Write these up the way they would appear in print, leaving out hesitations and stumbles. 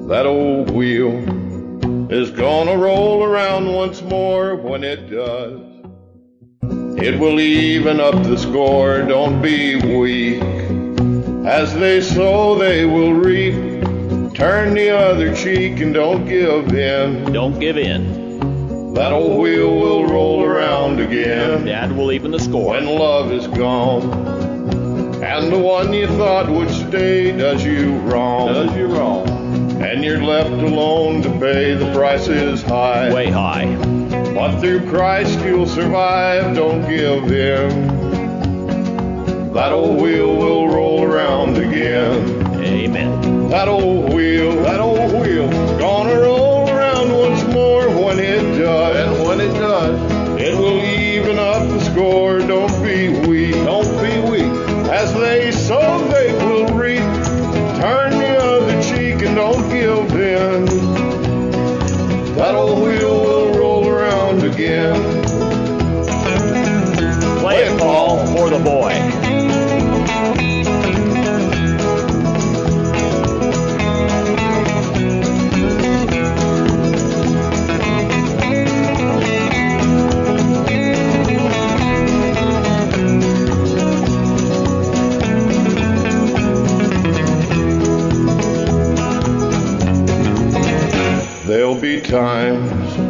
That old wheel is gonna roll around once more. When it does, it will even up the score. Don't be weak. As they sow, they will reap. Turn the other cheek and don't give in. Don't give in. That old wheel will roll around again. That will even the score. When love is gone, and the one you thought would stay does you wrong. Does you wrong. And you're left alone to pay. The price is high. Way high. But through Christ you'll survive. Don't give in. That old wheel will roll around again. Amen. That old wheel, gonna roll around once more. When it does, and when it does, it will even up the score. Don't be weak. Don't be weak. As they sow, they will reap. Turn the other cheek and don't give in. That old wheel will roll around again. Play it, Paul, for the boy. There'll be times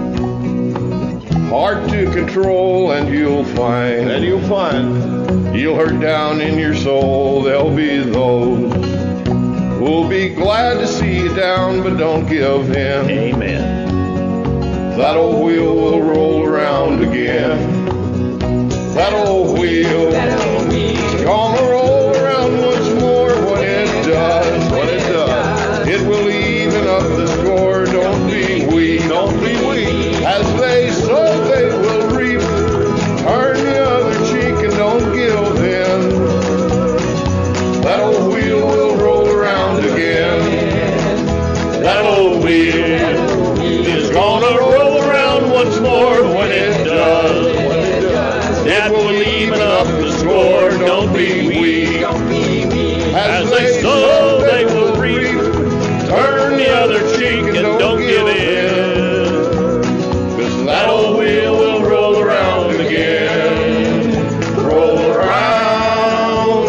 hard to control, and you'll find you'll hurt down in your soul. There'll be those who'll be glad to see you down, but don't give in. Amen. That old wheel will roll around again. That old wheel is gonna roll around once more. When it does, it will even up the score. Don't be weak. As they sow, they will reap. Turn the other cheek and don't give in. That old wheel will roll around again. That old wheel is gonna roll around once more. When it does, that will even up the score. Don't be weak. As they sow, they will reap. Turn the other cheek and don't give in. 'Cause that old wheel will roll around again. Roll around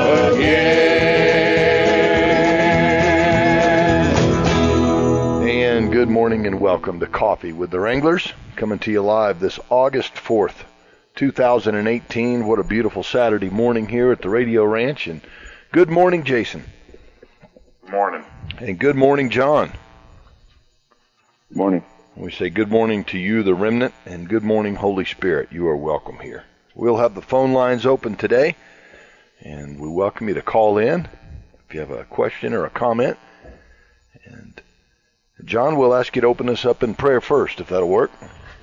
again. And good morning and welcome to Coffee with the Wranglers, coming to you live this August 4th, 2018. What a beautiful Saturday morning here at the Radio Ranch. And good morning, Jason. Morning. And good morning, John. Morning. We say good morning to you, the remnant, and good morning, Holy Spirit. You are welcome here. We'll have the phone lines open today, and we welcome you to call in if you have a question or a comment. And John, we'll ask you to open us up in prayer first, if that'll work.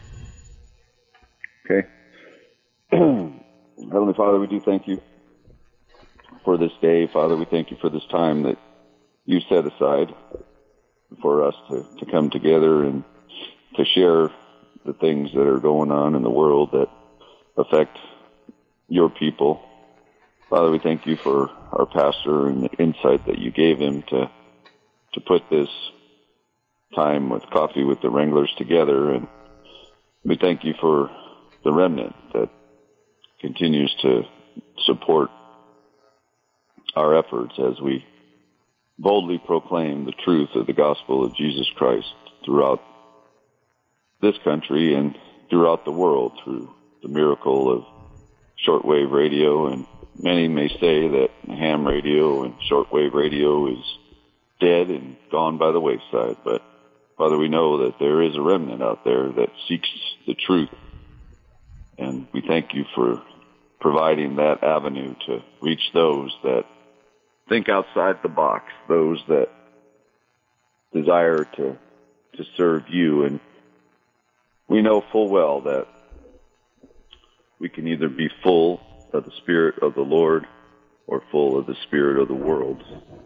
Okay. Heavenly Father, we do thank you for this day. Father, we thank you for this time that you set aside for us to come together and to share the things that are going on in the world that affect your people. Father, we thank you for our pastor and the insight that you gave him to put this time with Coffee with the Wranglers together. And we thank you for the remnant that continues to support our efforts as we boldly proclaim the truth of the gospel of Jesus Christ throughout this country and throughout the world through the miracle of shortwave radio. And many may say that ham radio and shortwave radio is dead and gone by the wayside. But Father, we know that there is a remnant out there that seeks the truth. And we thank you for providing that avenue to reach those that think outside the box, those that desire to serve you. And we know full well that we can either be full of the Spirit of the Lord or full of the spirit of the world.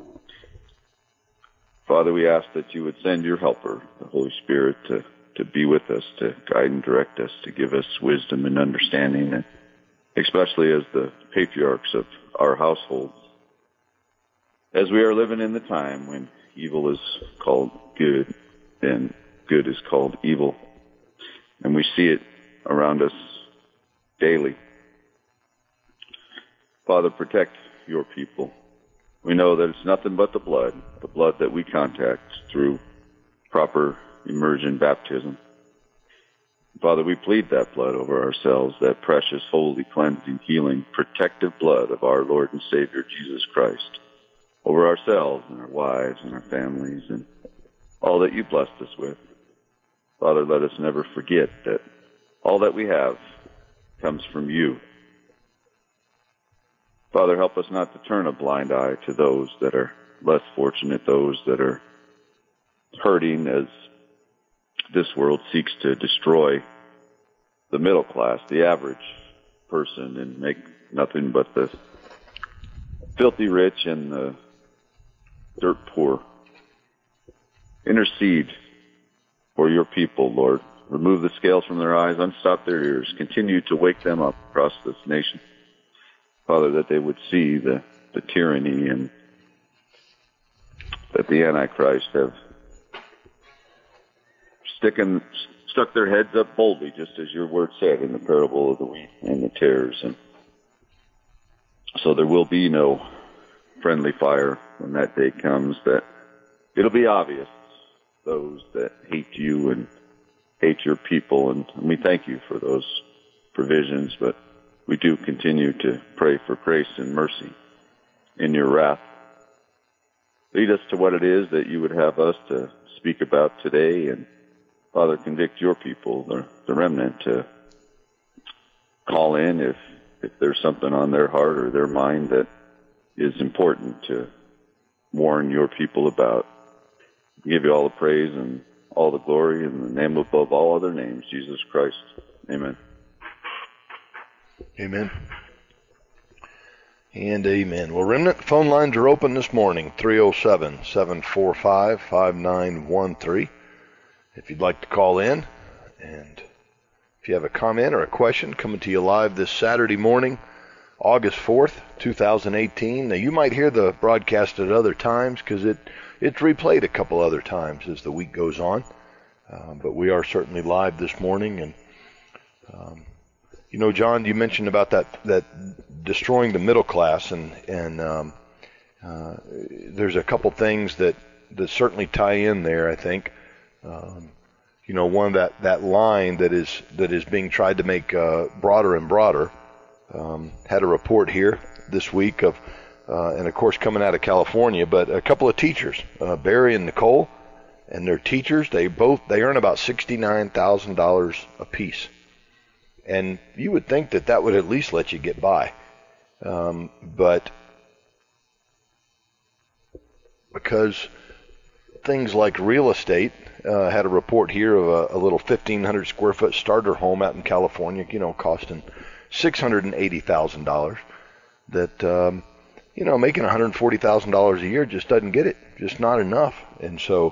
Father, we ask that you would send your helper, the Holy Spirit, to be with us, to guide and direct us, to give us wisdom and understanding, and especially as the patriarchs of our households. As we are living in the time when evil is called good, and good is called evil. And we see it around us daily. Father, protect your people. We know that it's nothing but the blood that we contact through proper immersion baptism. Father, we plead that blood over ourselves, that precious, holy, cleansing, healing, protective blood of our Lord and Savior, Jesus Christ, over ourselves and our wives and our families and all that you blessed us with. Father, let us never forget that all that we have comes from you. Father, help us not to turn a blind eye to those that are less fortunate, those that are hurting as this world seeks to destroy the middle class, the average person, and make nothing but the filthy rich and the dirt poor. Intercede for your people, Lord. Remove the scales from their eyes, unstop their ears. Continue to wake them up across this nation. Father, that they would see the tyranny and that the Antichrist have stuck their heads up boldly, just as your word said in the parable of the wheat and the tares. And so there will be no friendly fire when that day comes, that it'll be obvious, those that hate you and hate your people. And we thank you for those provisions, but we do continue to pray for grace and mercy in your wrath. Lead us to what it is that you would have us to speak about today. And Father, convict your people, the remnant, to call in if there's something on their heart or their mind that is important to warn your people about. We give you all the praise and all the glory in the name above all other names, Jesus Christ. Amen. Amen. And amen. Well, Remnant, phone lines are open this morning, 307-745-5913. If you'd like to call in, and if you have a comment or a question, coming to you live this Saturday morning, August 4th, 2018. Now, you might hear the broadcast at other times because it's replayed a couple other times as the week goes on. But we are certainly live this morning. And you know, John, you mentioned about that destroying the middle class, and there's a couple things that certainly tie in there, I think. You know, one, that line that is being tried to make broader and broader. Had a report here this week of, and of course coming out of California, but a couple of teachers, Barry and Nicole, and their teachers, they earn about $69,000 apiece. And you would think that would at least let you get by. But because things like real estate, had a report here of a little 1,500 square foot starter home out in California, you know, costing $680,000, that, you know, making $140,000 a year just doesn't get it, just not enough. And so,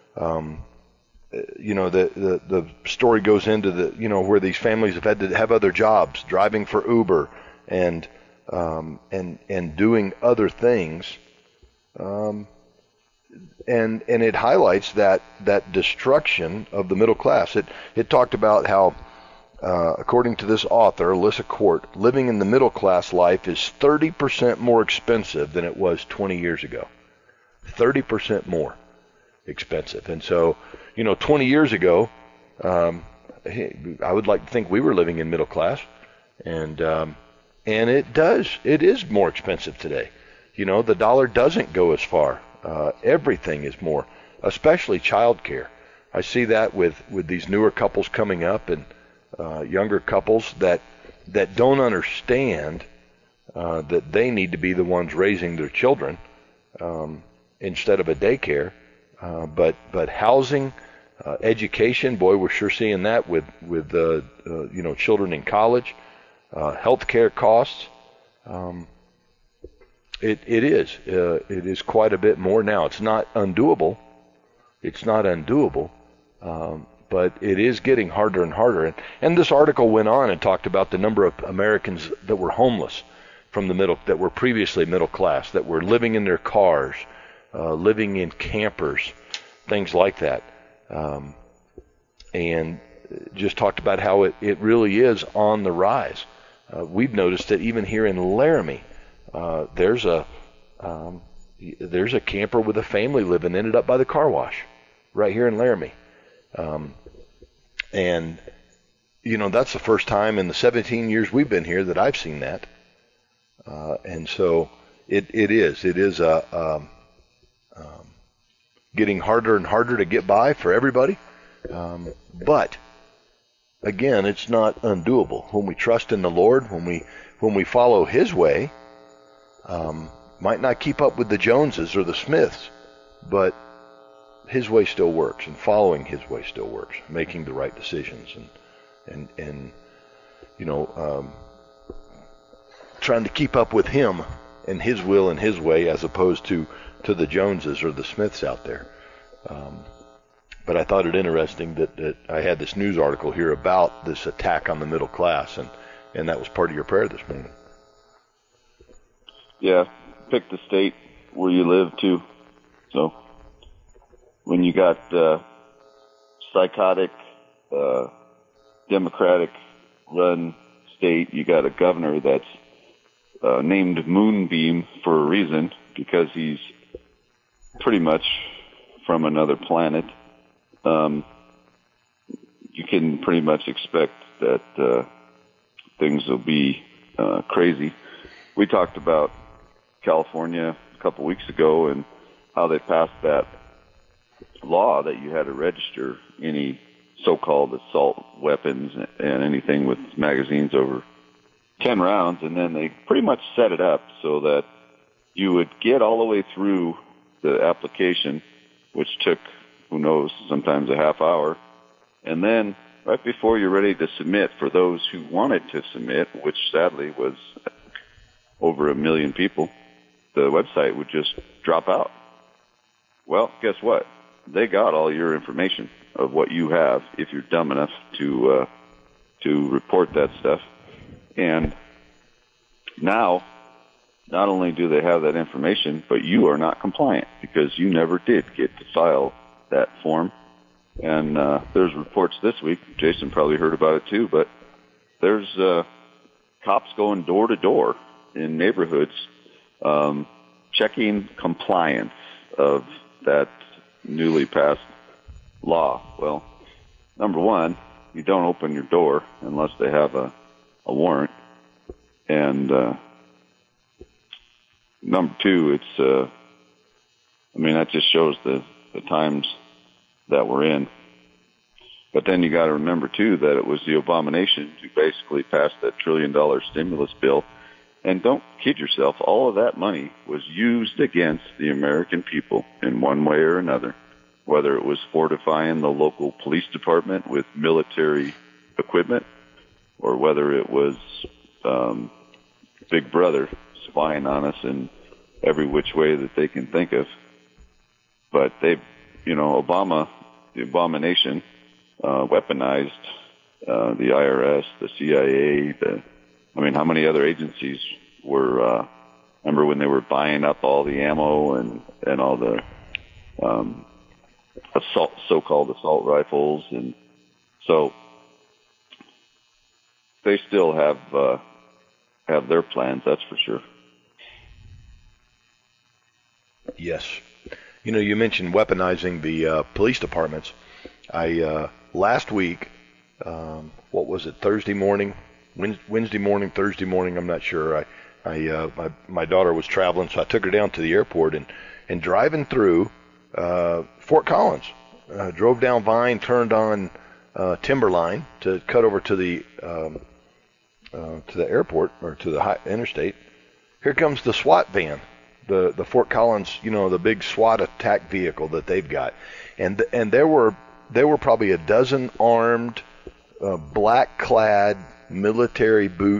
you know, the story goes into where these families have had to have other jobs, driving for Uber and doing other things. And it highlights that destruction of the middle class. It talked about how, according to this author, Alyssa Court, living in the middle class life is 30% more expensive than it was 20 years ago. 30% more expensive. And so, you know, 20 years ago, I would like to think we were living in middle class, and it is more expensive today. You know, the dollar doesn't go as far. Everything is more, especially childcare. I see that with these newer couples coming up, and younger couples that don't understand that they need to be the ones raising their children instead of a daycare. But housing, education, boy, we're sure seeing that with you know, children in college, healthcare costs. It is quite a bit more now. It's not undoable. But it is getting harder and harder. And this article went on and talked about the number of Americans that were homeless that were previously middle class, that were living in their cars, living in campers, things like that. And just talked about how it really is on the rise. We've noticed that even here in Laramie, there's a camper with a family living, ended up by the car wash right here in Laramie. And, that's the first time in the 17 years we've been here that I've seen that. And so it is getting harder and harder to get by for everybody. But again, it's not undoable. When we trust in the Lord, when we follow His way, might not keep up with the Joneses or the Smiths, but His way still works, and following His way still works, making the right decisions, and trying to keep up with Him and His will and His way, as opposed to the Joneses or the Smiths out there. But I thought it interesting that I had this news article here about this attack on the middle class, and that was part of your prayer this morning. Yeah, pick the state where you live too. So when you got psychotic, Democratic-run state, you got a governor that's named Moonbeam for a reason, because he's pretty much from another planet. You can pretty much expect that things will be crazy. We talked about California a couple weeks ago and how they passed that law that you had to register any so-called assault weapons and anything with magazines over 10 rounds, and then they pretty much set it up so that you would get all the way through the application, which took, who knows, sometimes a half hour. And then right before you're ready to submit, for those who wanted to submit, which sadly was over 1 million people, the website would just drop out. Well, guess what? They got all your information of what you have if you're dumb enough to report that stuff. And now, not only do they have that information, but you are not compliant because you never did get to file that form. And there's reports this week, Jason probably heard about it too, but there's cops going door to door in neighborhoods checking compliance of that newly passed law. Well, number one, you don't open your door unless they have a warrant. And number two, it's that just shows the times that we're in. But then you got to remember too that it was the Abomination who basically passed that $1 trillion stimulus bill. And don't kid yourself, all of that money was used against the American people in one way or another, whether it was fortifying the local police department with military equipment, or whether it was Big Brother spying on us in every which way that they can think of. But they, Obama, the Abomination, weaponized the IRS, the CIA, how many other agencies were, remember when they were buying up all the ammo and all the so-called assault rifles, and so they still have their plans, that's for sure. Yes. You mentioned weaponizing the police departments. Last week, what was it, Thursday morning, Wednesday morning, Thursday morning, I'm not sure. My daughter was traveling, so I took her down to the airport, and driving through Fort Collins, drove down Vine, turned on Timberline to cut over to the airport, or to the interstate. Here comes the SWAT van, the Fort Collins, the big SWAT attack vehicle that they've got, and there were probably a dozen armed, black-clad, military boot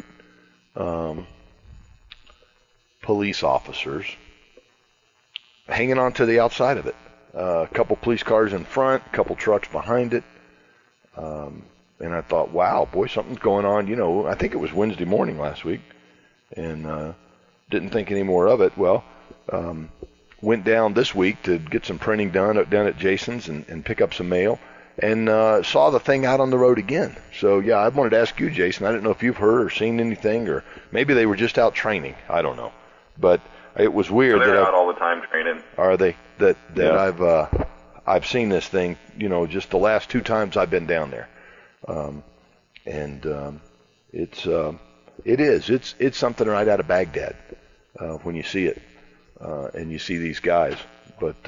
police officers hanging on to the outside of it. A couple police cars in front, a couple trucks behind it. And I thought, wow, boy, something's going on. I think it was Wednesday morning last week, and didn't think any more of it. Well, went down this week to get some printing done at Jason's and pick up some mail, and saw the thing out on the road again. So, yeah, I wanted to ask you, Jason, I didn't know if you've heard or seen anything, or maybe they were just out training. I don't know. But it was weird. They're out all the time training. Are they? That Yeah. I've seen this thing, just the last 2 times I've been down there. It's something right out of Baghdad when you see it, and you see these guys. But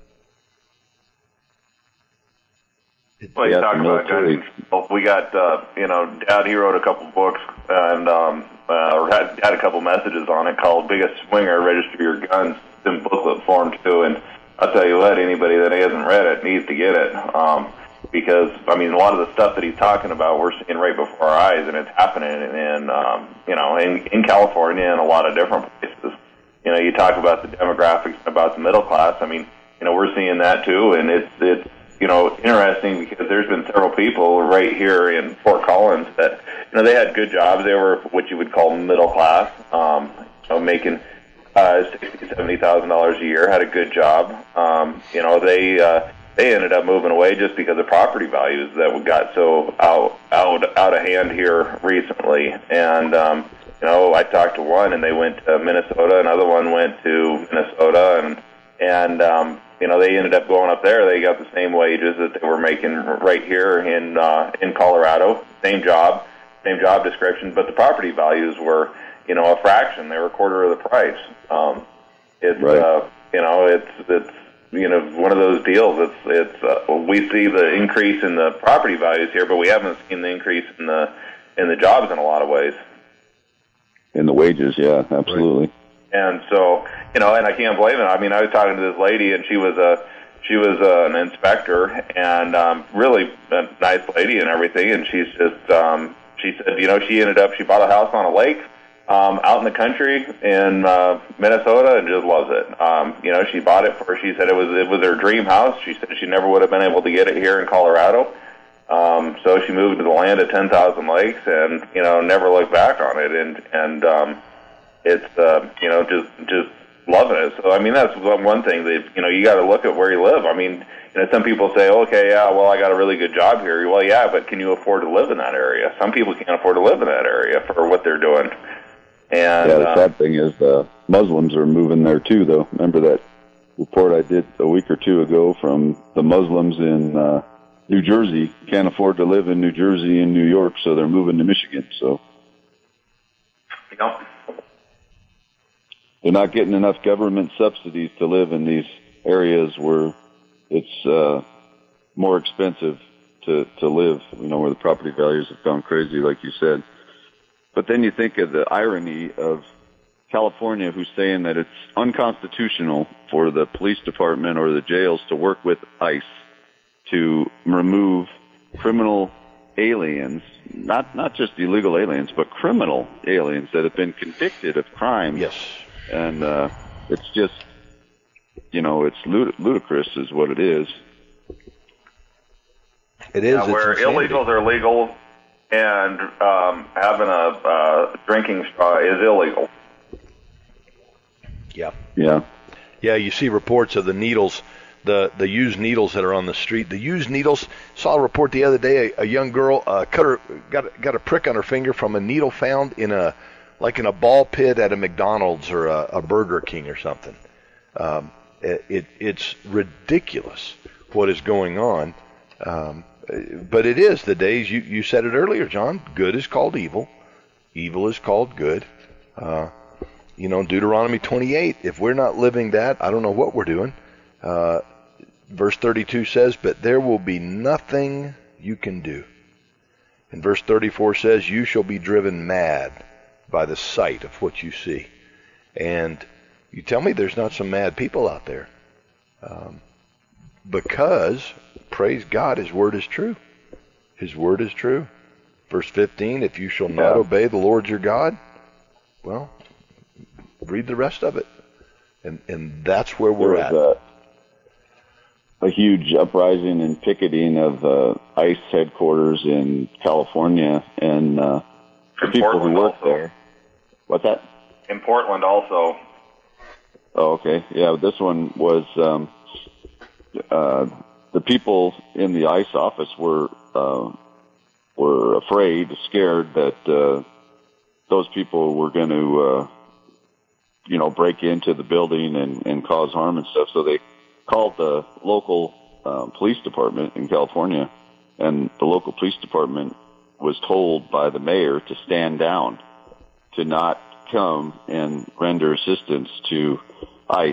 well, you talk about gun control. We got, Dad, he wrote a couple books and or had a couple messages on it called Biggest Swinger, Register Your Guns, in booklet form too. And I'll tell you what, anybody that hasn't read it needs to get it. Because, a lot of the stuff that he's talking about, we're seeing right before our eyes, and it's happening in California and a lot of different places. You talk about the demographics, about the middle class. We're seeing that too, and it's interesting because there's been several people right here in Fort Collins that, they had good jobs. They were what you would call middle class, making $60,000 to $70,000 a year, had a good job. They ended up moving away just because of property values that got so out of hand here recently. And I talked to one, and they went to Minnesota. Another one went to Minnesota, and they ended up going up there. They got the same wages that they were making right here in Colorado. Same job description, but the property values were a fraction. They were a quarter of the price. It's right. It's one of those deals. We see the increase in the property values here, but we haven't seen the increase in the jobs in a lot of ways. In the wages, yeah, absolutely. Right. And so, and I can't blame it. I was talking to this lady, and she was an inspector, and really a nice lady and everything. And she's just, she said, she bought a house on a lake out in the country in Minnesota, and just loves it. She bought it she said it was her dream house. She said she never would have been able to get it here in Colorado. So she moved to the land of 10,000 lakes and, never looked back on it. And it's, just loving it. So, that's one thing that, you got to look at where you live. Some people say, okay, yeah, well, I got a really good job here. Well, yeah, but can you afford to live in that area? Some people can't afford to live in that area for what they're doing. And, the sad thing is Muslims are moving there too, though. Remember that report I did a week or two ago from the Muslims in New Jersey? Can't afford to live in New Jersey and New York, so they're moving to Michigan. So they're not getting enough government subsidies to live in these areas where it's more expensive to live, where the property values have gone crazy, like you said. But then you think of the irony of California, who's saying that it's unconstitutional for the police department or the jails to work with ICE to remove criminal aliens, not just illegal aliens, but criminal aliens that have been convicted of crimes. Yes. And it's just, it's ludicrous is what it is. It is. Yeah, where illegals are legal, and having a drinking straw is illegal. Yeah. Yeah. Yeah, you see reports of the needles, the used needles that are on the street. The used needles, saw a report the other day, a young girl got a prick on her finger from a needle found in a ball pit at a McDonald's or a Burger King or something. It's ridiculous what is going on. But it is the days, you said it earlier, John, good is called evil. Evil is called good. Deuteronomy 28, if we're not living that, I don't know what we're doing. Verse 32 says, but there will be nothing you can do. And verse 34 says, you shall be driven mad by the sight of what you see. And you tell me there's not some mad people out there. Because, praise God, His Word is true. His Word is true. Verse 15, if you shall not obey the Lord your God, well, read the rest of it. And that's where we're at. A huge uprising and picketing of ICE headquarters in California, and the people who work there. What's that? In Portland also. Oh, okay. Yeah, this one was the people in the ICE office were afraid, scared that those people were going to, break into the building and cause harm and stuff. So they called the local police department in California, and the local police department was told by the mayor to stand down, to not come and render assistance to ICE.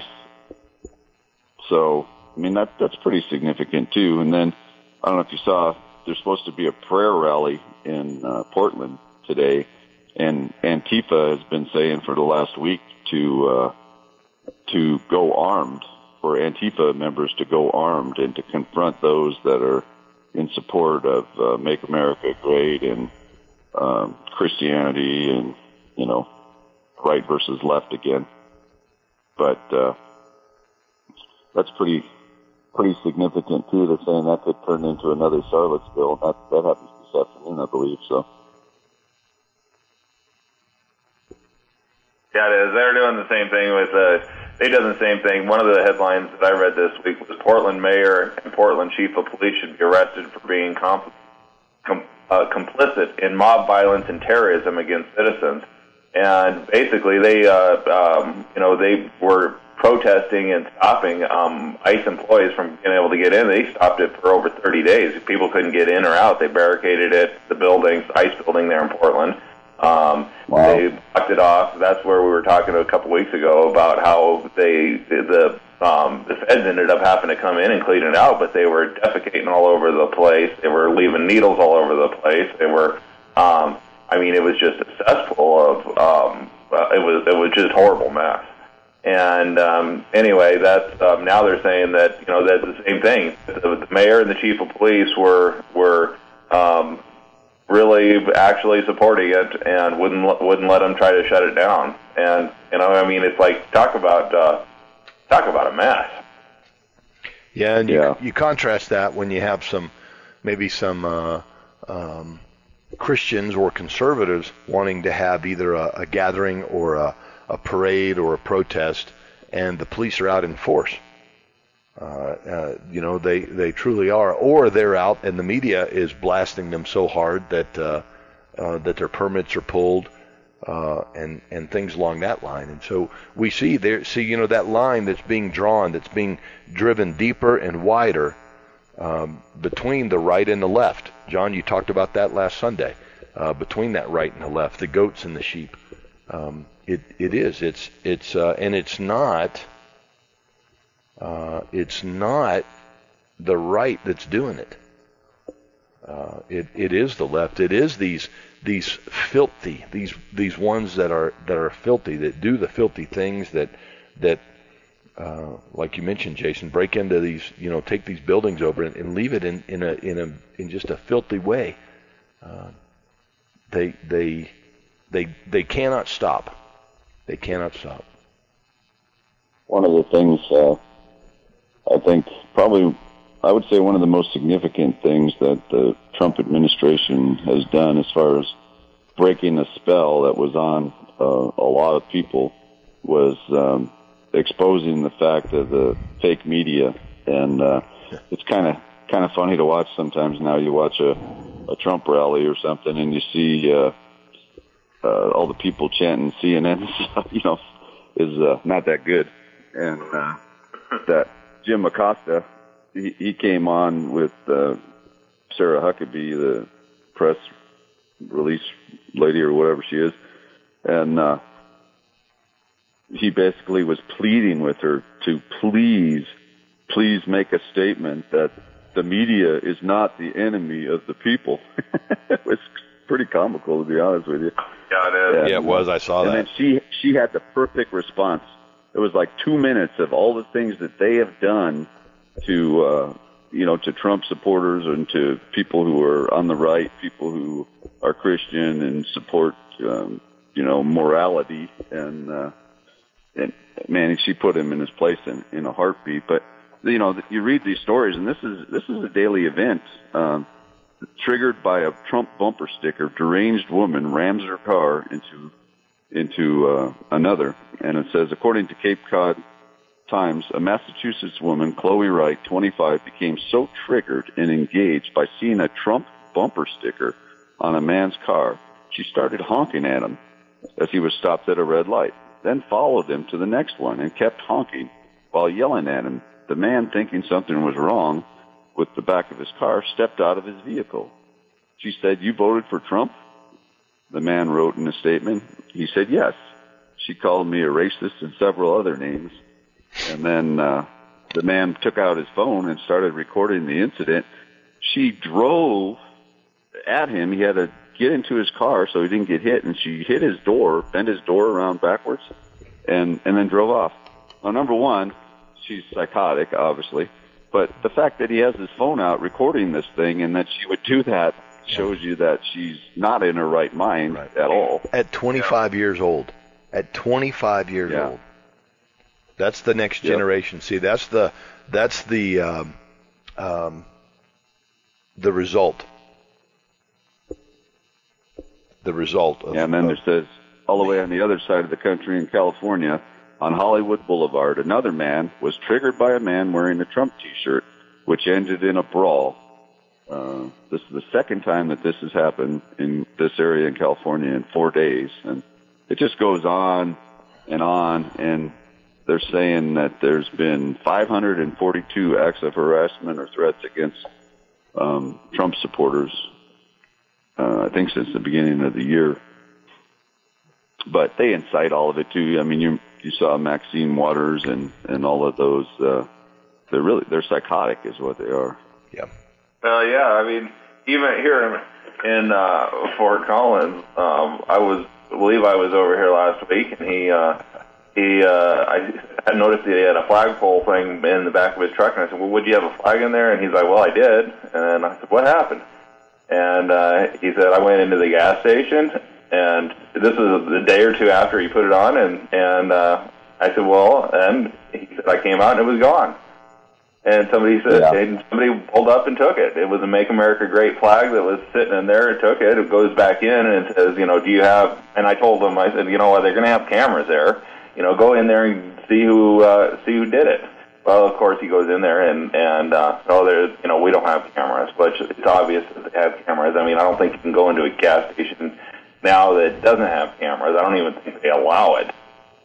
So, I mean, that's pretty significant too. And then, I don't know if you saw, there's supposed to be a prayer rally in Portland today, and Antifa has been saying for the last week to go armed, for Antifa members to go armed and to confront those that are in support of Make America Great and Christianity and, right versus left again. But that's pretty significant too. They're saying that could turn into another Charlottesville. That happens this afternoon, I believe. So. Yeah, it is. They're doing the same thing with. They did the same thing. One of the headlines that I read this week was Portland mayor and Portland chief of police should be arrested for being complicit in mob violence and terrorism against citizens. And basically, they were protesting and stopping ICE employees from being able to get in. They stopped it for over 30 days. People couldn't get in or out. They barricaded it, the ICE building there in Portland. Wow. They blocked it off. That's where we were talking a couple weeks ago about how the feds ended up having to come in and clean it out, but they were defecating all over the place. They were leaving needles all over the place. They were, it was just a cesspool of, it was just horrible mess. And anyway, that's now they're saying that that's the same thing. The mayor and the chief of police were really actually supporting it and wouldn't let them try to shut it down. And it's like talk about a mess. Yeah, and you contrast that when you have some Christians or conservatives wanting to have either a gathering or a parade or a protest, and the police are out in force. They truly are, or they're out and the media is blasting them so hard that their permits are pulled, and things along that line. And so we see that line that's being drawn, that's being driven deeper and wider between the right and the left. John, you talked about that last Sunday, between that right and the left, the goats and the sheep. It's not the right that's doing it. It is the left. It is these filthy, these ones that are filthy, that do the filthy things that like you mentioned, Jason, break into these, take these buildings over and leave it in just a filthy way. They cannot stop. They cannot stop. One of the things, I think I would say one of the most significant things that the Trump administration has done as far as breaking a spell that was on a lot of people was exposing the fact of the fake media. And it's kind of funny to watch sometimes. Now you watch a Trump rally or something and you see all the people chanting CNN stuff, is not that good. And that Jim Acosta, he came on with Sarah Huckabee, the press release lady or whatever she is, and he basically was pleading with her to please make a statement that the media is not the enemy of the people. It was pretty comical, to be honest with you. Yeah, it is. And, yeah, it was. I saw that. And then she had the perfect response. It was like 2 minutes of all the things that they have done to Trump supporters and to people who are on the right, people who are Christian and support, morality. And man, she put him in his place in a heartbeat. But, you read these stories, and this is a daily event, triggered by a Trump bumper sticker. Deranged woman rams her car into another, and it says, according to Cape Cod times, a Massachusetts woman, Chloe Wright, 25, became so triggered and engaged by seeing a Trump bumper sticker on a man's car, she started honking at him as he was stopped at a red light, then followed him to the next one and kept honking while yelling at him. The man, thinking something was wrong with the back of his car, stepped out of his vehicle. She said, "You voted for Trump?" The man wrote in a statement. He said, "Yes." She called me a racist and several other names. And then the man took out his phone and started recording the incident. She drove at him. He had to get into his car so he didn't get hit, and she hit his door, bent his door around backwards, and then drove off. Now, number one, she's psychotic, obviously, but the fact that he has his phone out recording this thing and that she would do that shows you that she's not in her right mind at all. At 25 years old. At 25 years old. That's the next generation. See, that's the result. The result of, and then there says, all the way on the other side of the country in California, on Hollywood Boulevard, another man was triggered by a man wearing a Trump T-shirt, which ended in a brawl. This is the second time that this has happened in this area in California in 4 days. And it just goes on, and they're saying that there's been 542 acts of harassment or threats against Trump supporters, I think since the beginning of the year. But they incite all of it too. I mean, you saw Maxine Waters and all of those. They're psychotic, is what they are. Yeah. Yeah. I mean, even here in Fort Collins, I believe I was over here last week, and I had noticed that he had a flagpole thing in the back of his truck, and I said, "Well, would you have a flag in there?" And he's like, "Well, I did." And I said, "What happened?" And he said, "I went into the gas station, and this is a day or two after he put it on, and I said, well, and he said, I came out and it was gone." And somebody said, and somebody pulled up and took it. It was a Make America Great flag that was sitting in there. It took it. It goes back in and it says, do you have, and I told them, I said, you know what, they're going to have cameras there. Go in there and see who did it. Well, of course, he goes in there and there's, we don't have cameras, but it's obvious that they have cameras. I mean, I don't think you can go into a gas station now that doesn't have cameras. I don't even think they allow it.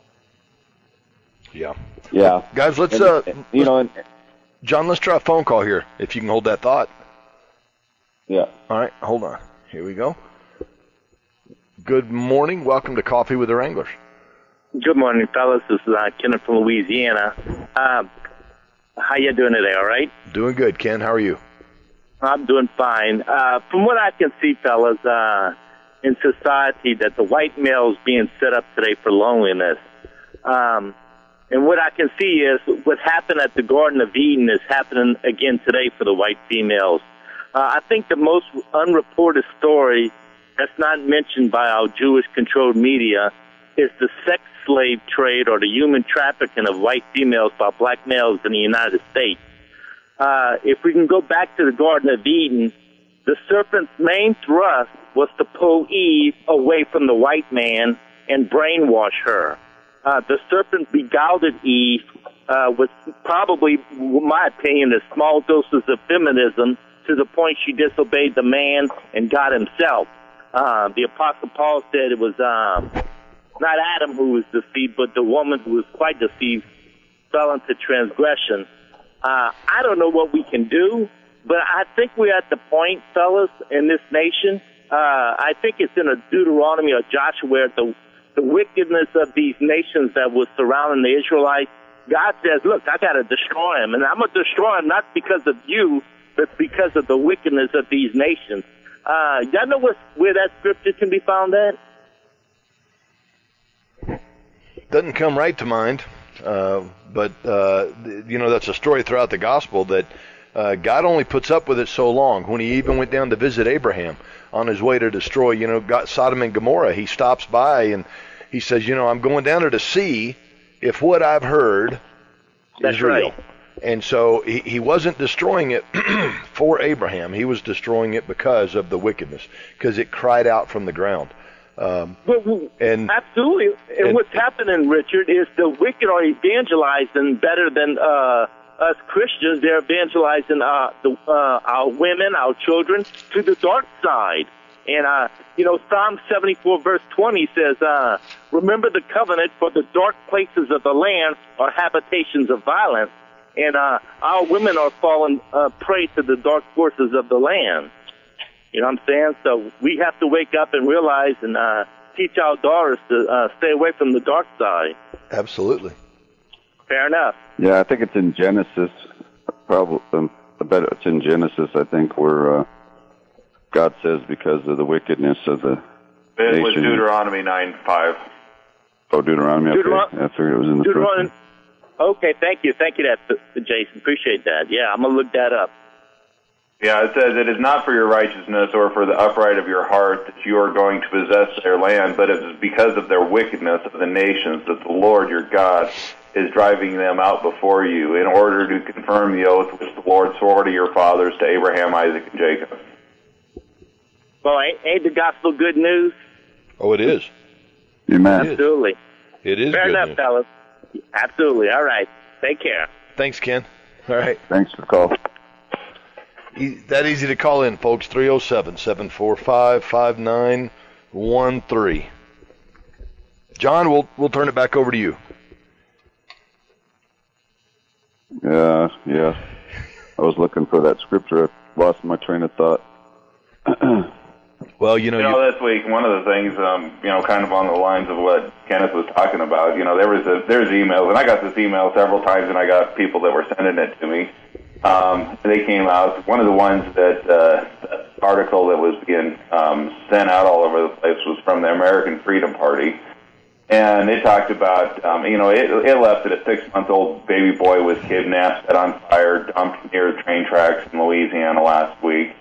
Yeah. Yeah. Guys, let's, John, let's try a phone call here, if you can hold that thought. Yeah. All right, hold on. Here we go. Good morning. Welcome to Coffee with the Wranglers. Good morning, fellas. This is Kenneth from Louisiana. How you doing today, all right? Doing good, Ken. How are you? I'm doing fine. From what I can see, fellas, in society, that the white male is being set up today for loneliness. And what I can see is what happened at the Garden of Eden is happening again today for the white females. I think the most unreported story that's not mentioned by our Jewish-controlled media is the sex slave trade or the human trafficking of white females by black males in the United States. If we can go back to the Garden of Eden, the serpent's main thrust was to pull Eve away from the white man and brainwash her. The serpent beguiled Eve with probably, in my opinion, a small doses of feminism to the point she disobeyed the man and God himself. The Apostle Paul said it was not Adam who was deceived, but the woman who was quite deceived fell into transgression. I don't know what we can do, but I think we're at the point, fellas, in this nation. I think it's in a Deuteronomy or Joshua, the wickedness of these nations that was surrounding the Israelites. God says, look, I got to destroy them, and I'm going to destroy them not because of you, but because of the wickedness of these nations. Y'all know where that scripture can be found at? Doesn't come right to mind, but that's a story throughout the gospel that God only puts up with it so long. When he even went down to visit Abraham on his way to destroy, Sodom and Gomorrah, he stops by and he says, I'm going down there to see if what I've heard is real. Right. And so he wasn't destroying it for Abraham. He was destroying it because of the wickedness, because it cried out from the ground. And absolutely. And what's happening, Richard, is the wicked are evangelizing better than us Christians. They're evangelizing our women, our children, to the dark side. And, Psalm 74, verse 20 says, remember the covenant, for the dark places of the land are habitations of violence. And our women are falling prey to the dark forces of the land. You know what I'm saying? So we have to wake up and realize and teach our daughters to stay away from the dark side. Absolutely. Fair enough. Yeah, I think it's in Genesis. Probably, I bet it's in Genesis, I think, where God says because of the wickedness of the It nation. was Deuteronomy 9:5. Oh, Deuteronomy. Okay. I figured it was in the Deuteronomy. Okay, thank you. Thank you, Jason. Appreciate that. Yeah, I'm going to look that up. Yeah, it says, it is not for your righteousness or for the upright of your heart that you are going to possess their land, but it is because of their wickedness of the nations that the Lord your God is driving them out before you in order to confirm the oath which the Lord swore to your fathers, to Abraham, Isaac, and Jacob. Well, ain't the gospel good news? Oh, it is. Amen. Absolutely. It is Fair good enough, news. fellas. Absolutely. All right. Take care. Thanks, Ken. All right. Thanks for the call. That easy to call in, folks. 307-745-5913. John, we'll turn it back over to you. Yeah. I was looking for that scripture. I lost my train of thought. Well, this week, one of the things, kind of on the lines of what Kenneth was talking about, there's emails, and I got this email several times, and I got people that were sending it to me. They came out. One of the ones that article that was being sent out all over the place was from the American Freedom Party, and it talked about, it left that a 6-month-old baby boy was kidnapped, set on fire, dumped near train tracks in Louisiana last week.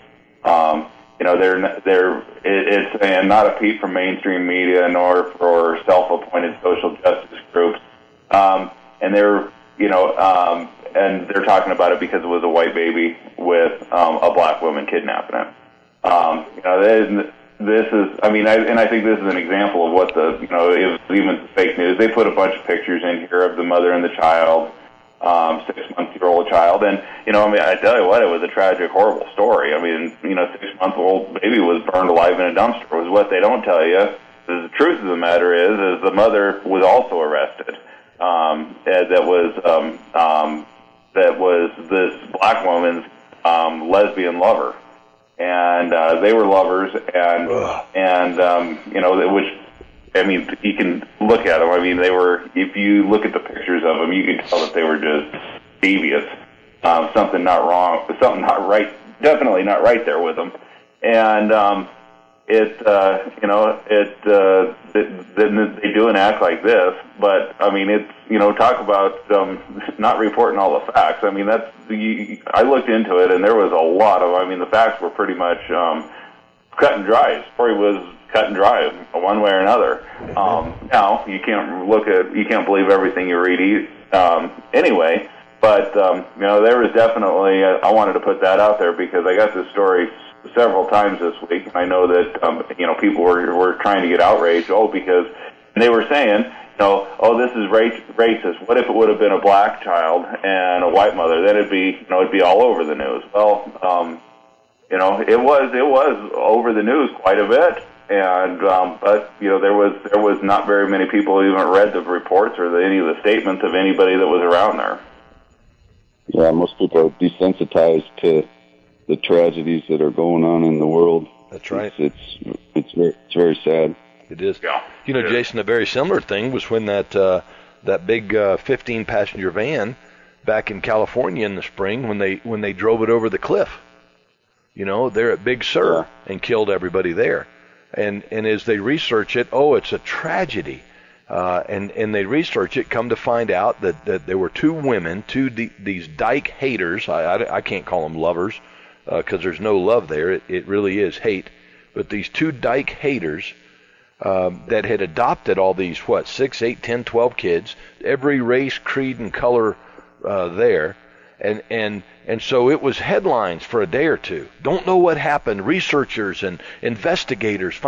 It's and not a peep from mainstream media nor for self-appointed social justice groups, and they're talking about it because it was a white baby with a black woman kidnapping him. This is, I think this is an example of what it was even fake news. They put a bunch of pictures in here of the mother and the child, 6-month-old child, and I tell you what, it was a tragic, horrible story. 6-month-old baby was burned alive in a dumpster. Was what they don't tell you. The truth of the matter is the mother was also arrested. That was this black woman's lesbian lover, and they were lovers, which. You can look at them. They were. If you look at the pictures of them, you can tell that they were just devious. Something not wrong. Something not right. Definitely not right there with them. And they do an act like this. But it's talk about not reporting all the facts. I looked into it, and there was a lot of. The facts were pretty much cut and dry. The story was cut and dry, one way or another. Now you can't believe everything you read anyway. But there was definitely. I wanted to put that out there because I got this story several times this week, and I know that people were trying to get outraged. Because they were saying, this is racist. What if it would have been a black child and a white mother? Then it'd be all over the news. Well, it was over the news quite a bit. And but there was not very many people who even read the reports or any of the statements of anybody that was around there. Yeah, most people are desensitized to the tragedies that are going on in the world. That's right. It's very sad. It is. Yeah. Jason, a very similar thing was when that big 15-passenger van back in California in the spring when they drove it over the cliff. There at Big Sur and killed everybody there. And as they research it, it's a tragedy. And they research it, come to find out that there were two women, these dyke haters. I can't call them lovers because there's no love there. It really is hate. But these two dyke haters that had adopted all these, 6, 8, 10, 12 kids, every race, creed, and color there. And so it was headlines for a day or two. Don't know what happened. Researchers and investigators find.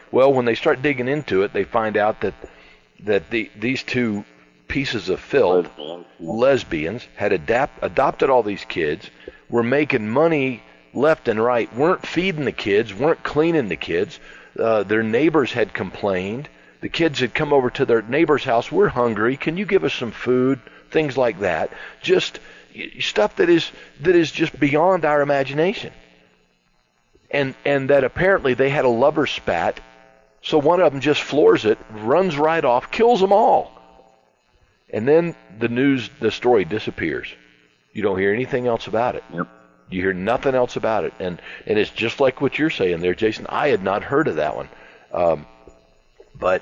Well, when they start digging into it, they find out that these two pieces of filth, lesbians, had adopted all these kids, were making money left and right, weren't feeding the kids, weren't cleaning the kids. Their neighbors had complained. The kids had come over to their neighbor's house. We're hungry. Can you give us some food? Things like that. Just stuff that is just beyond our imagination. And that apparently they had a lover spat. So one of them just floors it, runs right off, kills them all. And then the story disappears. You don't hear anything else about it. Yep. You hear nothing else about it. And it's just like what you're saying there, Jason. I had not heard of that one. But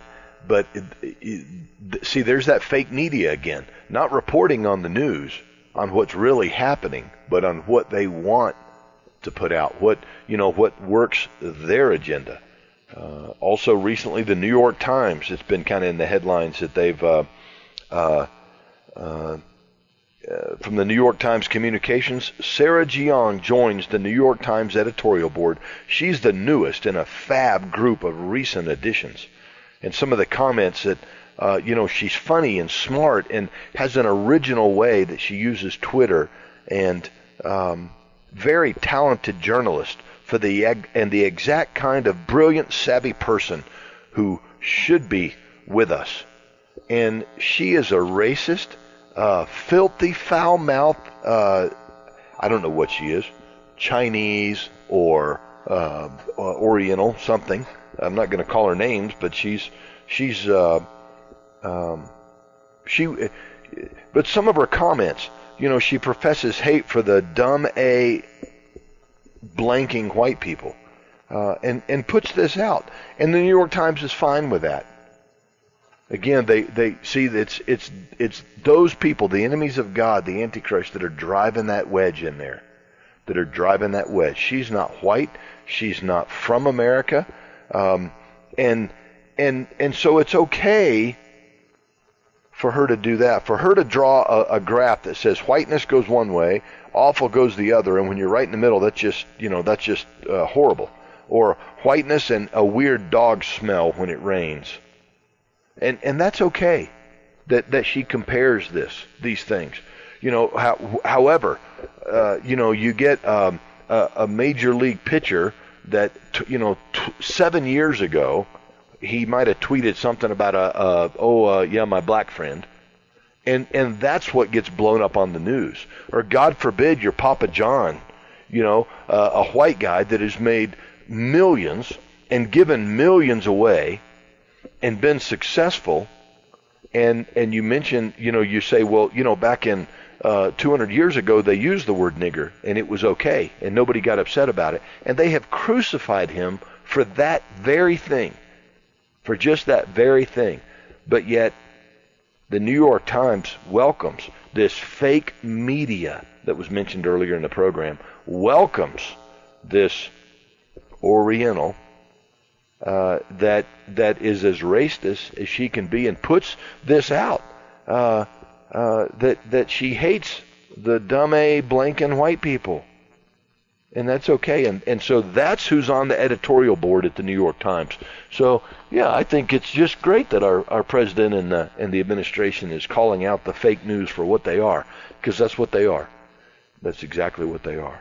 see, there's that fake media again, not reporting on the news, on what's really happening, but on what they want to put out, what works their agenda. Also recently, the New York Times, it's been kind of in the headlines that they've, from the New York Times Communications, Sarah Jeong joins the New York Times editorial board. She's the newest in a fab group of recent additions. And some of the comments that, she's funny and smart and has an original way that she uses Twitter, and very talented journalist for the exact kind of brilliant, savvy person who should be with us. And she is a racist, filthy, foul-mouthed, I don't know what she is, Chinese or Oriental, something. I'm not going to call her names, but but some of her comments, she professes hate for the dumb A blanking white people, and puts this out. And the New York Times is fine with that. Again, they see that it's those people, the enemies of God, the Antichrist, that are driving that wedge in there, that are driving that wedge. She's not white. She's not from America. And so it's okay for her to do that, for her to draw a graph that says whiteness goes one way, awful goes the other, and when you're right in the middle, that's just horrible. Or whiteness and a weird dog smell when it rains. And that's okay that she compares these things. However, you get a major league pitcher that 7 years ago he might have tweeted something about my black friend, and that's what gets blown up on the news. Or God forbid your Papa John, a white guy that has made millions and given millions away and been successful, and you mention, you say, well, back in 200 years ago they used the word nigger and it was okay and nobody got upset about it, and they have crucified him for that very thing, for just that very thing. But yet the New York Times welcomes this fake media that was mentioned earlier in the program, welcomes this Oriental that is as racist as she can be, and puts this out, that she hates the dumb A blanking white people. And that's okay. And so that's who's on the editorial board at the New York Times. So, yeah, I think it's just great that our president and the administration is calling out the fake news for what they are, because that's what they are. That's exactly what they are.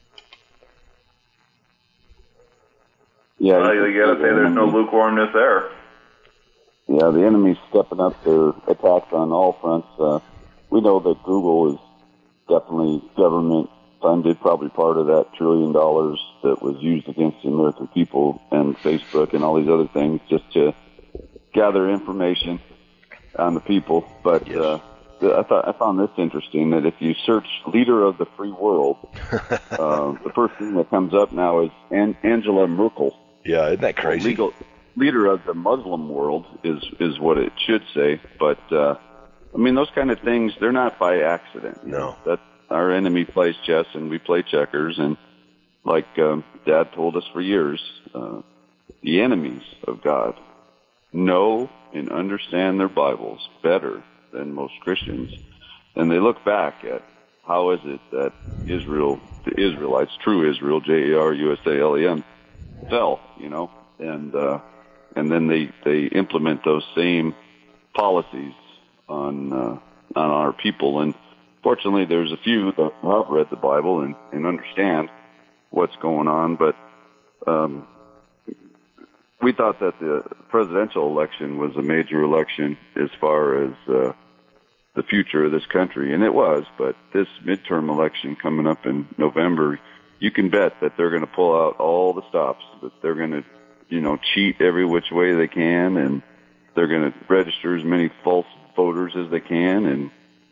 Yeah, well, you got to say there's no lukewarmness there. Yeah, the enemy's stepping up their attacks on all fronts. We know that Google is definitely government funded, probably part of that $1 trillion that was used against the American people, and Facebook and all these other things just to gather information on the people. But yes. I found this interesting, that if you search leader of the free world, the first thing that comes up now is Angela Merkel. Yeah, isn't that crazy? Leader of the Muslim world is what it should say. But, those kind of things, they're not by accident. No. That our enemy plays chess and we play checkers. And like Dad told us for years, the enemies of God know and understand their Bibles better than most Christians. And they look back at how is it that Israel, the Israelites, true Israel, Jerusalem, fell, and then they implement those same policies on our people. And fortunately, there's a few that have read the Bible and understand what's going on, but we thought that the presidential election was a major election as far as the future of this country, and it was. But this midterm election coming up in November, you can bet that they're going to pull out all the stops, that they're going to, cheat every which way they can, and they're going to register as many false voters as they can, and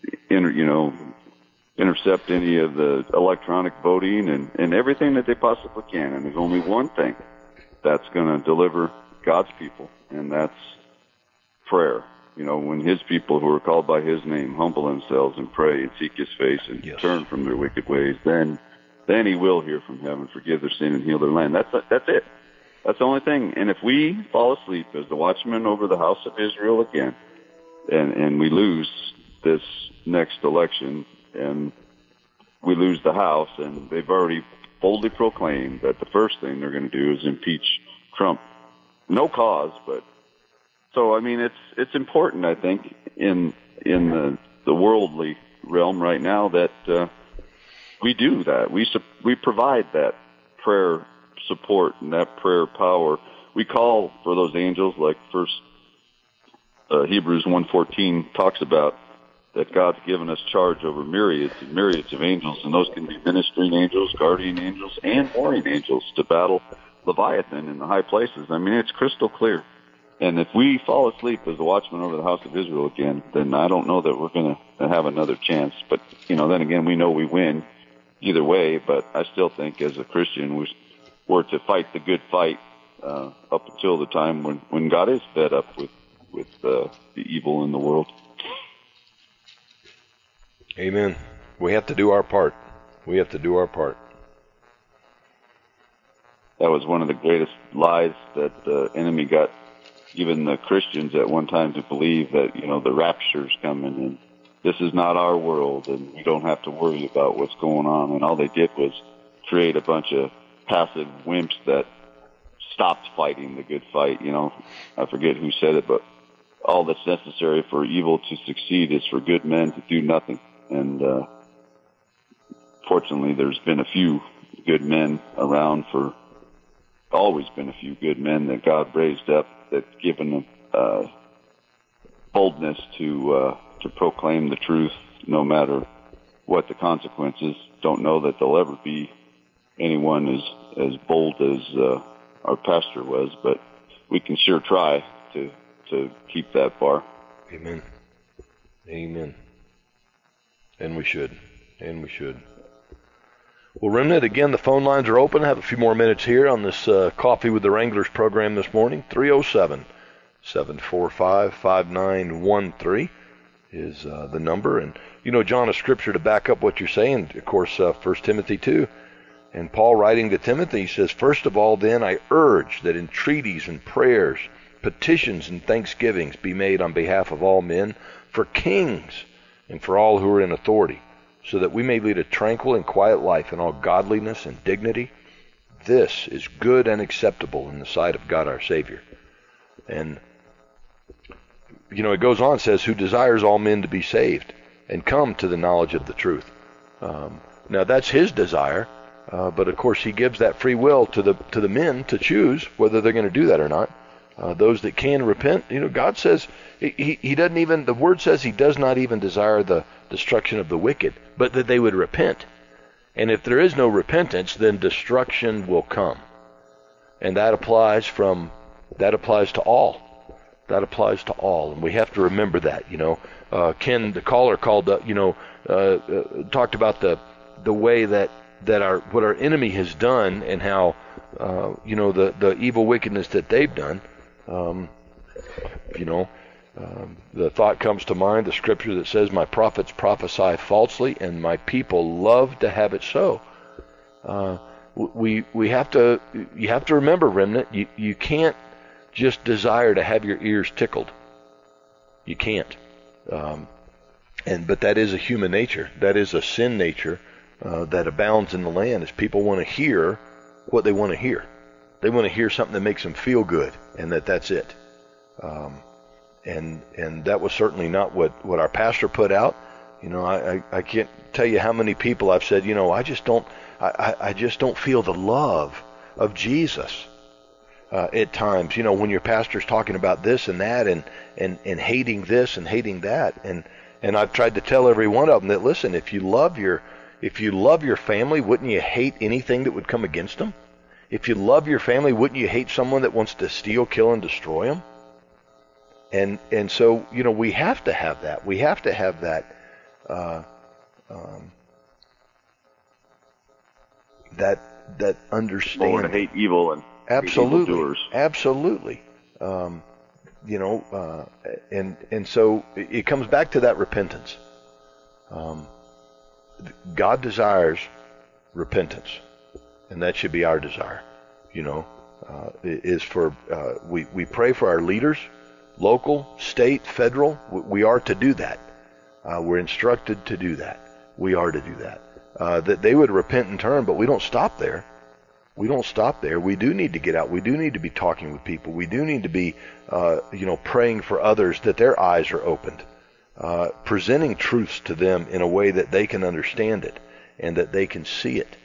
intercept any of the electronic voting and everything that they possibly can. And there's only one thing that's going to deliver God's people, and that's prayer. When his people who are called by his name humble themselves and pray and seek his face and turn from their wicked ways, then he will hear from heaven, forgive their sin, and heal their land. That's it. That's the only thing. And if we fall asleep as the watchman over the house of Israel again, and we lose this next election, and we lose the House, and they've already boldly proclaimed that the first thing they're going to do is impeach Trump. No cause, but so I mean it's important, I think, in the worldly realm right now that we do that. We provide that prayer support and that prayer power. We call for those angels, like First Hebrews 1:14 talks about, that God's given us charge over myriads and myriads of angels, and those can be ministering angels, guardian angels, and warring angels to battle Leviathan in the high places. I mean, it's crystal clear. And if we fall asleep as the watchman over the house of Israel again, then I don't know that we're going to have another chance. But, then again, we know we win either way, but I still think as a Christian we're to fight the good fight up until the time when God is fed up with the evil in the world. Amen. We have to do our part. We have to do our part. That was one of the greatest lies that the enemy got even the Christians at one time to believe, that, the rapture's coming and this is not our world and we don't have to worry about what's going on. And all they did was create a bunch of passive wimps that stopped fighting the good fight. I forget who said it, but all that's necessary for evil to succeed is for good men to do nothing. And fortunately, there's been a few good men around, always been a few good men that God raised up, that's given them boldness to proclaim the truth, no matter what the consequences. Don't know that there'll ever be anyone as bold as our pastor was, but we can sure try to keep that bar. Amen. Amen. And we should. Well, Remnant, again, the phone lines are open. I have a few more minutes here on this Coffee with the Wranglers program this morning. 307-745-5913 is the number. And, John, a scripture to back up what you're saying, of course, 1 Timothy 2. And Paul, writing to Timothy, he says, "First of all, then, I urge that entreaties and prayers, petitions and thanksgivings be made on behalf of all men, for kings, and for all who are in authority, so that we may lead a tranquil and quiet life in all godliness and dignity. This is good and acceptable in the sight of God our Savior." And, it goes on, says, "who desires all men to be saved and come to the knowledge of the truth." Now, that's his desire, but of course he gives that free will to the men to choose whether they're going to do that or not. Those that can repent, God says, he doesn't even, the word says he does not even desire the destruction of the wicked, but that they would repent. And if there is no repentance, then destruction will come. And that applies to all. That applies to all. And we have to remember that, Ken, the caller, called up, talked about the way that what our enemy has done, and how, the evil wickedness that they've done. The thought comes to mind, the scripture that says, "My prophets prophesy falsely, and my people love to have it so." You have to remember, Remnant, you can't just desire to have your ears tickled. You can't. But that is a human nature. That is a sin nature that abounds in the land, is people want to hear what they want to hear. They want to hear something that makes them feel good, and that's it. And that was certainly not what our pastor put out. I can't tell you how many people I've said, I just don't feel the love of Jesus at times. When your pastor's talking about this and that, and hating this and hating that, and I've tried to tell every one of them that, listen, if you love your family, wouldn't you hate anything that would come against them? If you love your family, wouldn't you hate someone that wants to steal, kill, and destroy them? And so, we have to have that. We have to have that that understanding. More to hate evil and absolutely, evildoers. Absolutely. And so it comes back to that repentance. God desires repentance, and that should be our desire. Is for we pray for our leaders, local, state, federal. We are to do that. We're instructed to do that. We are to do that. That they would repent and turn, but we don't stop there. We don't stop there. We do need to get out. We do need to be talking with people. We do need to be, praying for others that their eyes are opened, presenting truths to them in a way that they can understand it and that they can see it.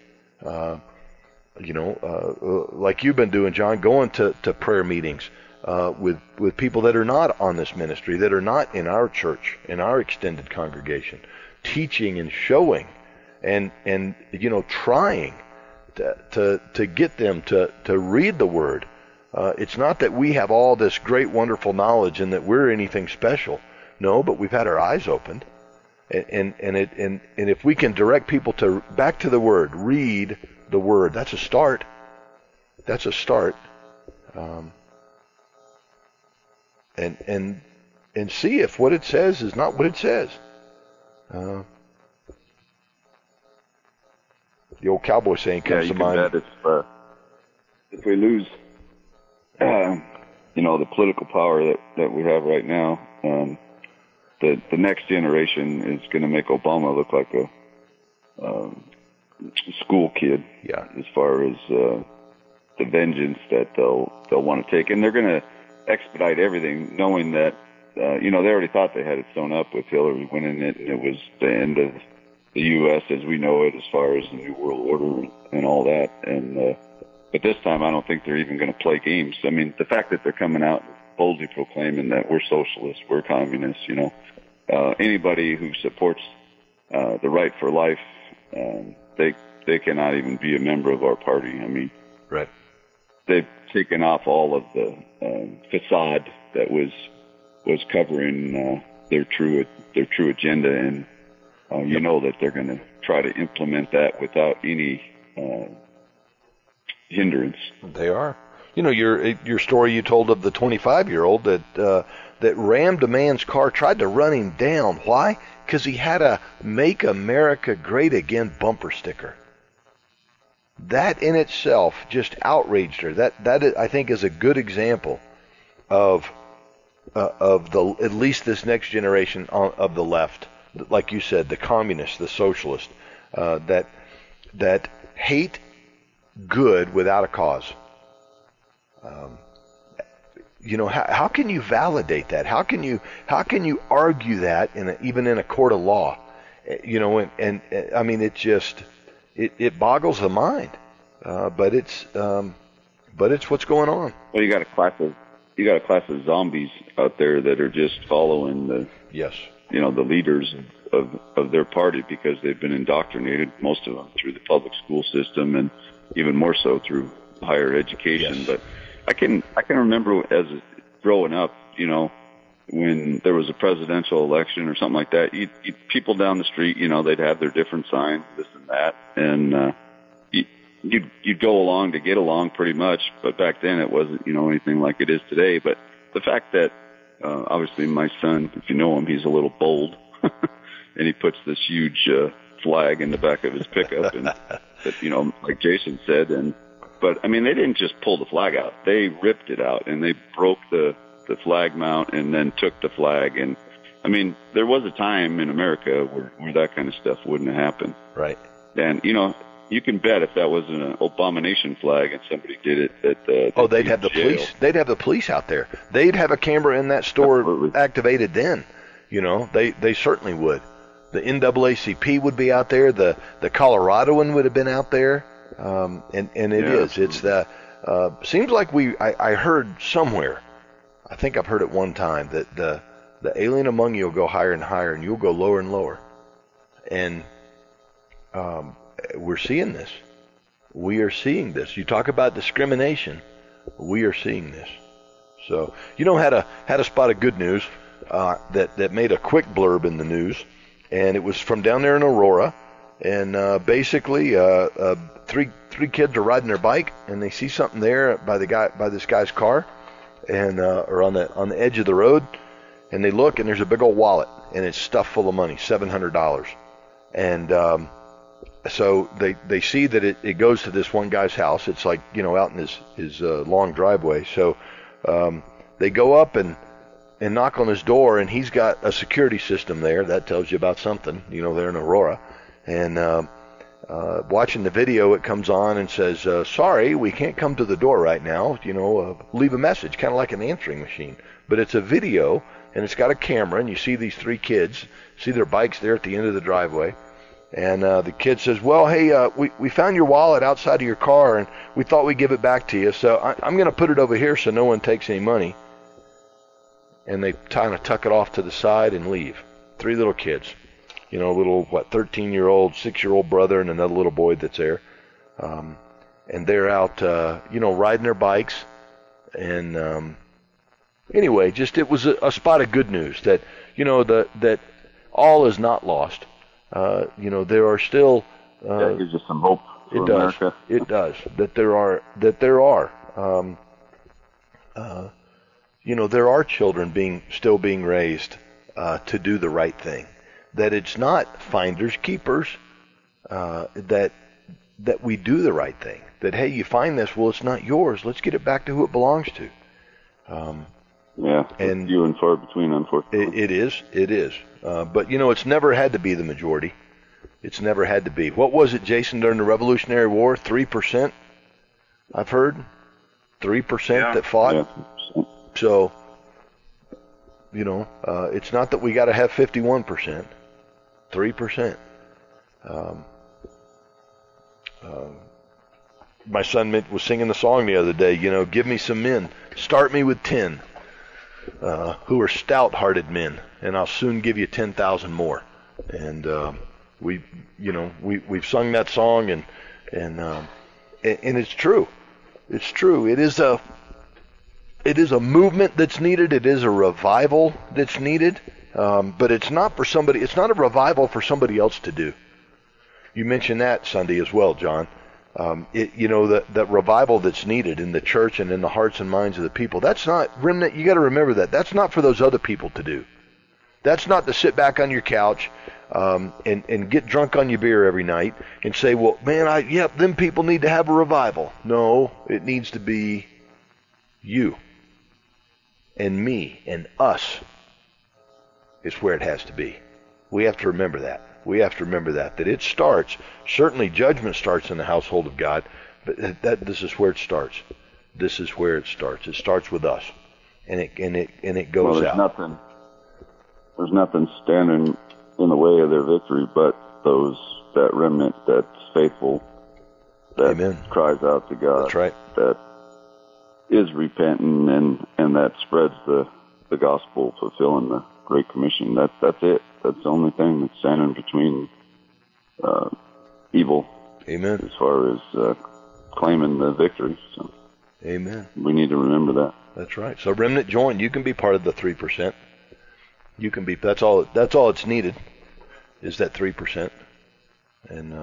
Like you've been doing, John, going to prayer meetings with people that are not on this ministry, that are not in our church, in our extended congregation, teaching and showing and trying to get them to read the Word. It's not that we have all this great, wonderful knowledge and that we're anything special. No, but we've had our eyes opened, and if we can direct people back to the Word, read the Word, that's a start. That's a start. And see if what it says is not what it says. The old cowboy saying comes to mind. If we lose, the political power that we have right now, the next generation is going to make Obama look like a school kid. Yeah. As far as the vengeance that they'll want to take, and they're going to expedite everything, knowing that they already thought they had it sewn up with Hillary winning it, and it was the end of the U.S. as we know it, as far as the New World Order and all that. And but this time, I don't think they're even going to play games. I mean, the fact that they're coming out boldly proclaiming that we're socialists, we're communists, anybody who supports the right for life, they cannot even be a member of our party. I mean, right. They've taken off all of the facade that was covering their true agenda, and that they're going to try to implement that without any hindrance. They are. Your story you told of the 25-year-old that rammed a man's car, tried to run him down. Why? Because he had a "Make America Great Again" bumper sticker. That in itself just outraged her. That I think is a good example of at least this next generation of the left, like you said, the communists, the socialists, that hate good without a cause. How can you validate that? How can you argue that even in a court of law? And I mean, it boggles the mind. But it's what's going on. Well, you got a class of zombies out there that are just following the leaders of their party, because they've been indoctrinated, most of them through the public school system, and even more so through higher education. Yes. But I can remember as growing up, when there was a presidential election or something like that, people down the street, they'd have their different signs, this and that, and you'd go along to get along pretty much. But back then it wasn't, anything like it is today. But the fact that obviously my son, if you know him, he's a little bold, and he puts this huge flag in the back of his pickup, and that, like Jason said, but I mean, they didn't just pull the flag out; they ripped it out, and they broke the flag mount, and then took the flag. And I mean, there was a time in America where that kind of stuff wouldn't have happened. Right. And you can bet if that was an abomination flag and somebody did it, that they'd have the police. They'd have the police out there. They'd have a camera in that store Absolutely. activated then. They certainly would. The NAACP would be out there. The Coloradoan would have been out there. And it is. It's the seems like I heard somewhere. I think I've heard it one time that the alien among you will go higher and higher, and you'll go lower and lower. And we're seeing this. We are seeing this. You talk about discrimination. We are seeing this. So had a spot of good news that made a quick blurb in the news, and it was from down there in Aurora, and basically three kids are riding their bike, and they see something there by this guy's car, and or on the edge of the road, and they look, and there's a big old wallet, and it's stuffed full of money, $700, and so they see that it goes to this one guy's house. It's like out in his long driveway. So they go up and knock on his door, and he's got a security system there. That tells you about something, there in Aurora. And watching the video, it comes on and says, sorry, we can't come to the door right now. Leave a message, kind of like an answering machine. But it's a video, and it's got a camera, and you see these three kids, see their bikes there at the end of the driveway. And the kid says, well, hey, we found your wallet outside of your car, and we thought we'd give it back to you. So I'm going to put it over here so no one takes any money. And they kind of tuck it off to the side and leave. Three little kids. Little, 13-year-old, 6-year-old brother, and another little boy that's there. And they're out, riding their bikes. And anyway, just it was a spot of good news that, that all is not lost. There are still. That gives you some hope for America. It does. That there are. There are children still being raised to do the right thing. That it's not finders keepers. That we do the right thing. That hey, you find this, well, it's not yours. Let's get it back to who it belongs to. And few and far between, unfortunately. It is. But it's never had to be the majority. It's never had to be. What was it, Jason, during the Revolutionary War? 3%? I've heard 3% that fought. Yeah. So, it's not that we got to have 51%. 3%. My son was singing the song the other day. Give me some men. Start me with 10. Who are stout-hearted men, and I'll soon give you 10,000 more. And we've sung that song, and it's true. It's true. It is a movement that's needed. It is a revival that's needed. But it's not for somebody. It's not a revival for somebody else to do. You mentioned that Sunday as well, John. That revival that's needed in the church and in the hearts and minds of the people, that's not, remnant, you got to remember that. That's not for those other people to do. That's not to sit back on your couch and get drunk on your beer every night and say, well, man, them people need to have a revival. No, it needs to be you and me and us is where it has to be. We have to remember that. We have to remember that it starts, certainly judgment starts in the household of God, but this is where it starts. This is where it starts. It starts with us, and it goes out. There's nothing standing in the way of their victory but that remnant that's faithful, that Amen. Cries out to God. That's right. That is repentant and that spreads the gospel, fulfilling the Great Commission. That's it. That's the only thing that's standing between evil. Amen. As far as claiming the victory. So Amen. We need to remember that. That's right. So remnant, join. You can be part of the 3%. You can be. That's all it's needed is that 3%. And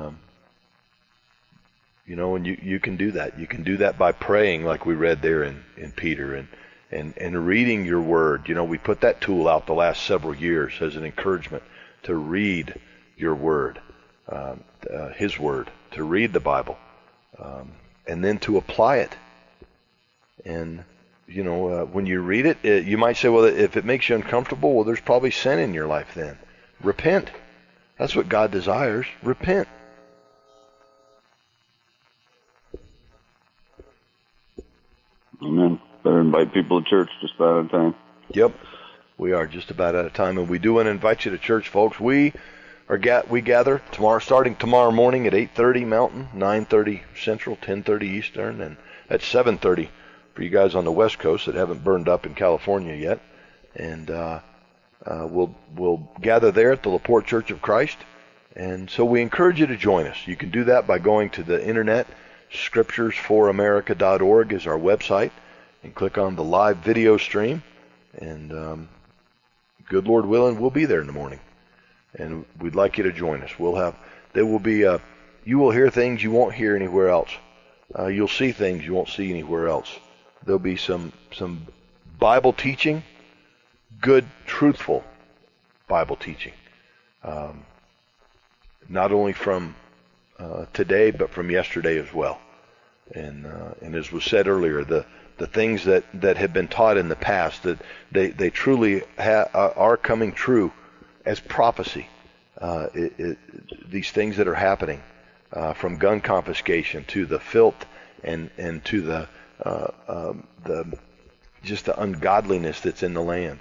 and you can do that. You can do that by praying, like we read there in Peter, and reading your word. We put that tool out the last several years as an encouragement to read your word, His word, to read the Bible, and then to apply it. And when you read it, you might say, well, if it makes you uncomfortable, well, there's probably sin in your life then. Repent. That's what God desires. Repent. Amen. Better invite people to church just about out of time. Yep. We are just about out of time, and we do want to invite you to church, folks. We gather starting tomorrow morning at 8:30 Mountain, 9:30 Central, 10:30 Eastern, and at 7:30 for you guys on the West Coast that haven't burned up in California yet. And we'll gather there at the LaPorte Church of Christ. And so we encourage you to join us. You can do that by going to the internet. ScripturesForAmerica.org is our website, and click on the live video stream. And good Lord willing, we'll be there in the morning, and we'd like you to join us. You will hear things you won't hear anywhere else. You'll see things you won't see anywhere else. There'll be some Bible teaching, good, truthful Bible teaching, not only from today, but from yesterday as well. And as was said earlier, the things that have been taught in the past, that they truly are coming true as prophecy. These things that are happening, from gun confiscation to the filth and to the just the ungodliness that's in the land.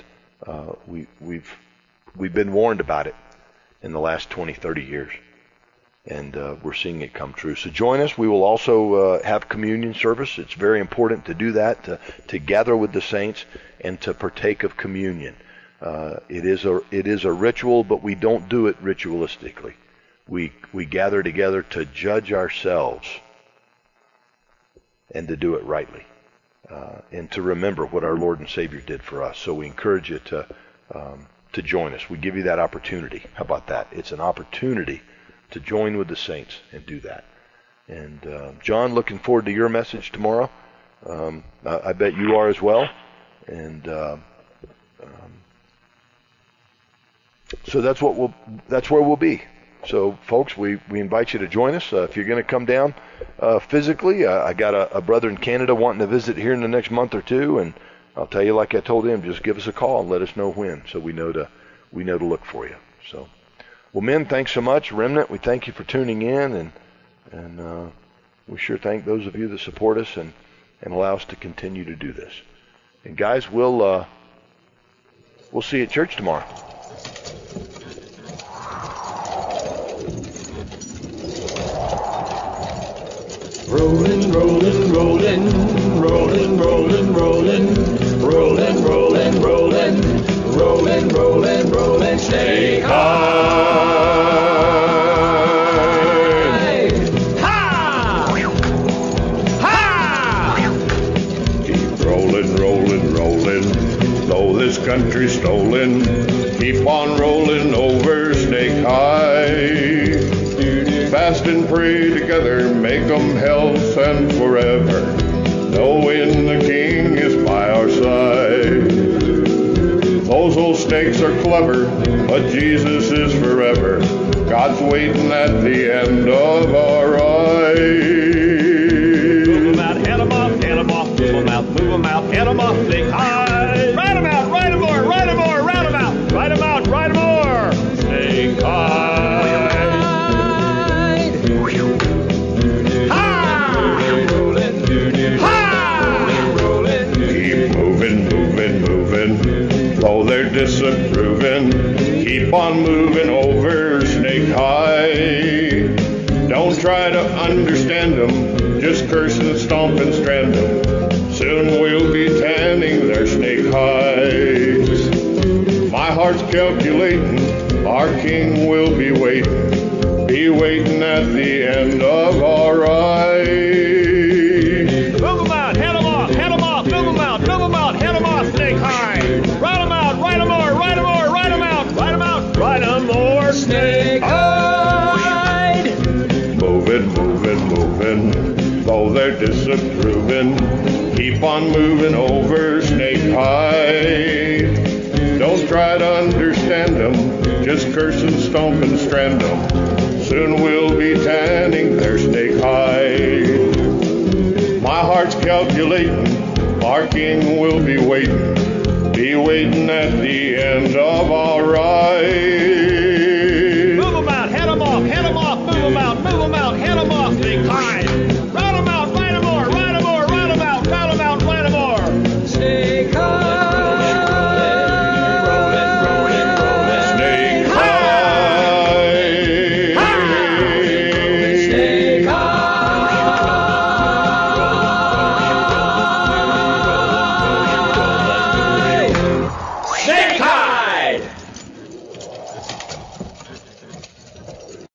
We've been warned about it in the last 20, 30 years. And we're seeing it come true. So join us. We will also have communion service. It's very important to do that, to gather with the saints and to partake of communion. It is a ritual, but we don't do it ritualistically. We gather together to judge ourselves and to do it rightly, and to remember what our Lord and Savior did for us. So we encourage you to join us. We give you that opportunity. How about that? It's an opportunity to join with the saints and do that. And John, looking forward to your message tomorrow. I bet you are as well. And so that's where we'll be. So, folks, we invite you to join us. If you're going to come down physically, I got a brother in Canada wanting to visit here in the next month or two, and I'll tell you, like I told him, just give us a call and let us know when, so we know to look for you. So. Well, men, thanks so much. Remnant, we thank you for tuning in, and we sure thank those of you that support us and allow us to continue to do this. And guys, we'll see you at church tomorrow. Rolling, rolling, rolling, rolling, rolling, rolling, rolling, rolling, rolling, rolling, rolling, rolling, stay high. Ha! Ha! Keep rolling, rolling, rolling, though this country's stolen, keep on rolling over Snake High. Fast and pray together, make 'em health and forever, knowing the King is by our side. Those old snakes are clever, but Jesus is forever. God's waiting at the end of our ride. Move 'em out, head 'em off, head 'em off, move 'em out, move 'em out, head 'em off, Snake High. Ride 'em out, ride 'em more, ride 'em more, round 'em out, ride 'em out, ride 'em more, Snake High. Though they're disapproving, keep on moving over Snake High. Don't try to understand them, just curse and stomp and strand them. Soon we'll be tanning their snake hides. My heart's calculating, our King will be waiting at the end of our ride. Move 'em out, head 'em off, head 'em off, move 'em out, move 'em out, head 'em off, Snake High. Ride 'em out, ride 'em more, ride 'em more, ride 'em out, ride 'em out, ride 'em more, Snake High. Moving, moving, moving, though they're disapproving, keep on moving over Snake High. Don't try to understand them, just curse and stomp and strand them. Soon we'll be tanning their snake hide. My heart's calculating, our King will be waiting at the end of our ride.